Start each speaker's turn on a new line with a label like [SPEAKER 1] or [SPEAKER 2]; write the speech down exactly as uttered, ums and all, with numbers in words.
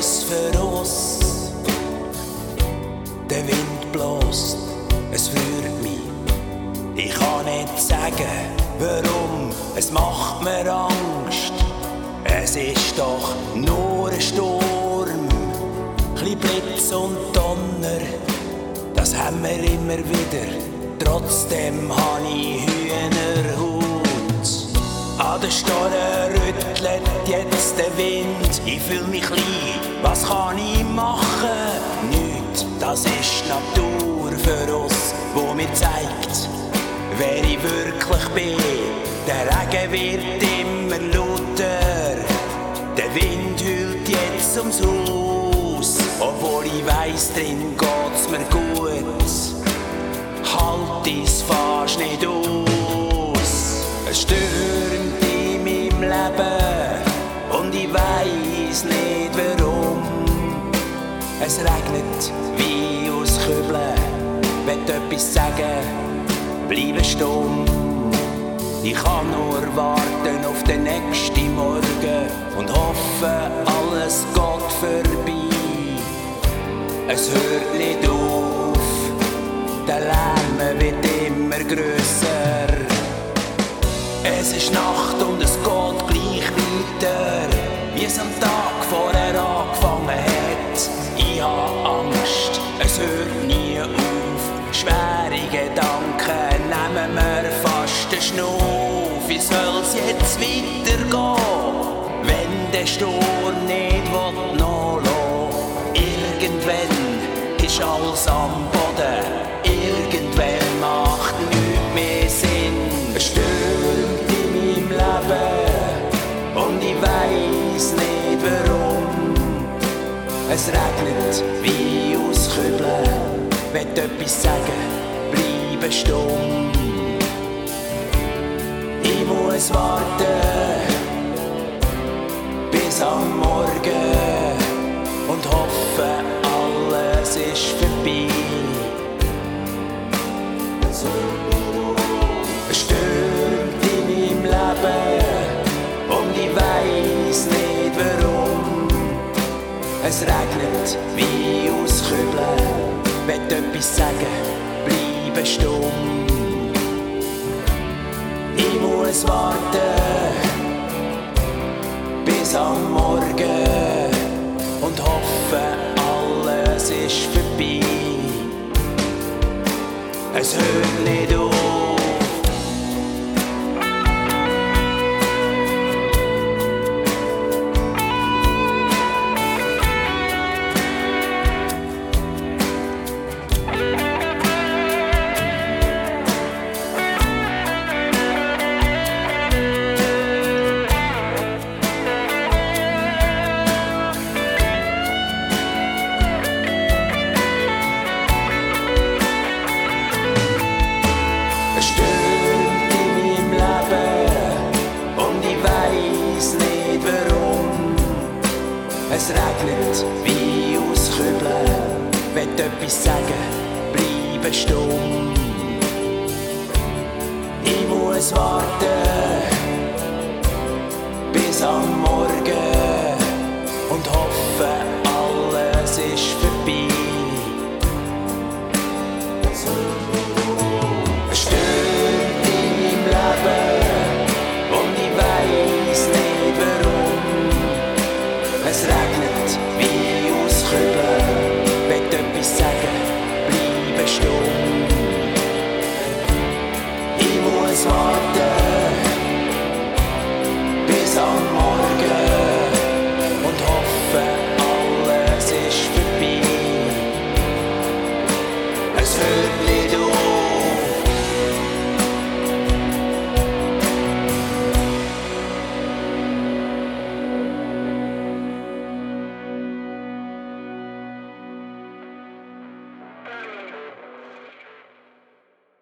[SPEAKER 1] etwas für uns. Der Wind bläst, es rührt mich. Ich kann nicht sagen, warum, es macht mir Angst. Es ist doch nur ein Sturm, chli Blitz und Donner, das haben wir immer wieder. Trotzdem habe ich Hühnerhaut. An der Stolle rüttelt jetzt der Wind, ich fühl mich klein, was kann ich machen? Nichts, das ist Natur für uns, wo mir zeigt, wer ich wirklich bin. Der Regen wird immer lauter, der Wind hüllt jetzt ums Haus, obwohl ich weiss, drin geht's mir gut. Halt es fast nicht aus. Es stürmt in meinem Leben und ich weiss nicht warum. Es regnet wie aus Kübeln, will etwas sagen, bleibe stumm. Ich kann nur warten auf den nächsten Morgen und hoffe, alles geht vorbei. Es hört nicht auf, der Lärm wird immer grösser. Es ist Nacht und es geht gleich weiter, wie es am Tag vorher angefangen hat. Ich hab Angst, es hört nie auf. Schwere Gedanken nehmen mir fast den Schnuff. Wie soll's jetzt weitergehen, wenn der Sturm nicht nachlassen will? Irgendwann ist alles am Boden, irgendwann macht nichts mehr Sinn. Es stürmt in meinem Leben und ich weiss nicht warum. Es regnet wie aus Kübeln, will etwas sagen, bleibe stumm. Ich muss warten bis am Morgen und hoffe, alles ist vorbei. Es stürmt in meinem Leben und ich weiss nicht warum. Es regnet wie aus Kübeln, will etwas sagen, bleibe stumm. Ich muss warten bis am Morgen und hoffe, alles ist vorbei. Es hört nicht auf. Es regnet wie aus Kübeln, will etwas sagen, bleibe stumm. Ich muss warten